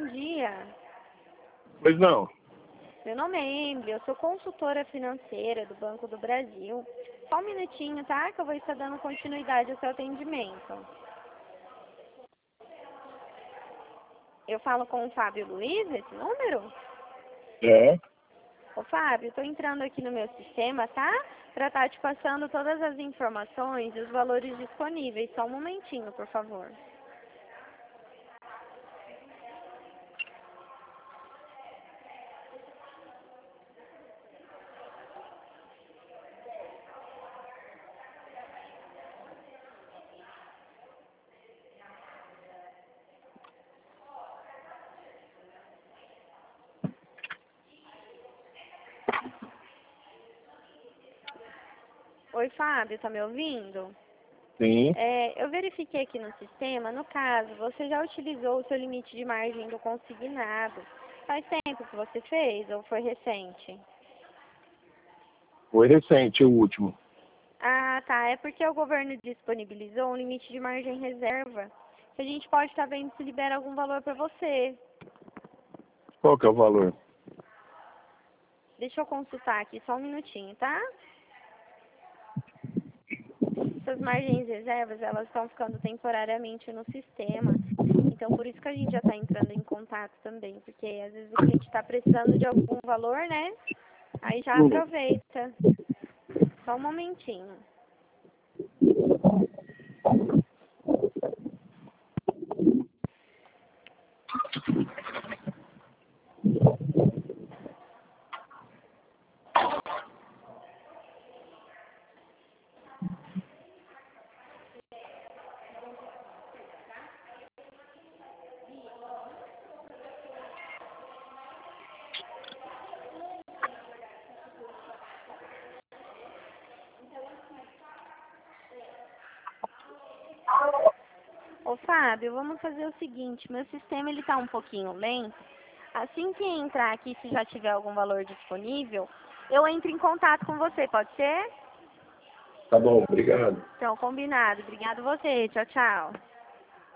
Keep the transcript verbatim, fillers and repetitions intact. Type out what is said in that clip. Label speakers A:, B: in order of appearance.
A: bom dia.
B: Pois não.
A: Meu nome é Emily, eu sou consultora financeira do Banco do Brasil. Só um minutinho, tá? Que eu vou estar dando continuidade ao seu atendimento. Eu falo com o Fábio Luiz, esse número?
B: É.
A: Ô Fábio, estou entrando aqui no meu sistema, tá? Para estar te passando todas as informações e os valores disponíveis. Só um momentinho, por favor. Oi, Fábio, tá me ouvindo?
B: Sim.
A: É, eu verifiquei aqui no sistema, no caso, você já utilizou o seu limite de margem do consignado. Faz tempo que você fez ou foi recente?
B: Foi recente o último.
A: Ah, tá. É porque o governo disponibilizou um limite de margem reserva. Que a gente pode estar vendo se libera algum valor para você.
B: Qual que é o valor?
A: Deixa eu consultar aqui só um minutinho, tá? Essas margens reservas, elas estão ficando temporariamente no sistema. Então, por isso que a gente já está entrando em contato também. Porque às vezes o cliente está precisando de algum valor, né? Aí já
B: Hum.
A: aproveita. Só um momentinho. Ô Fábio, vamos fazer o seguinte, meu sistema ele tá um pouquinho lento. Assim que entrar aqui, se já tiver algum valor disponível, eu entro em contato com você, pode ser?
B: Tá bom, obrigado.
A: Então, combinado. Obrigado você. Tchau, tchau.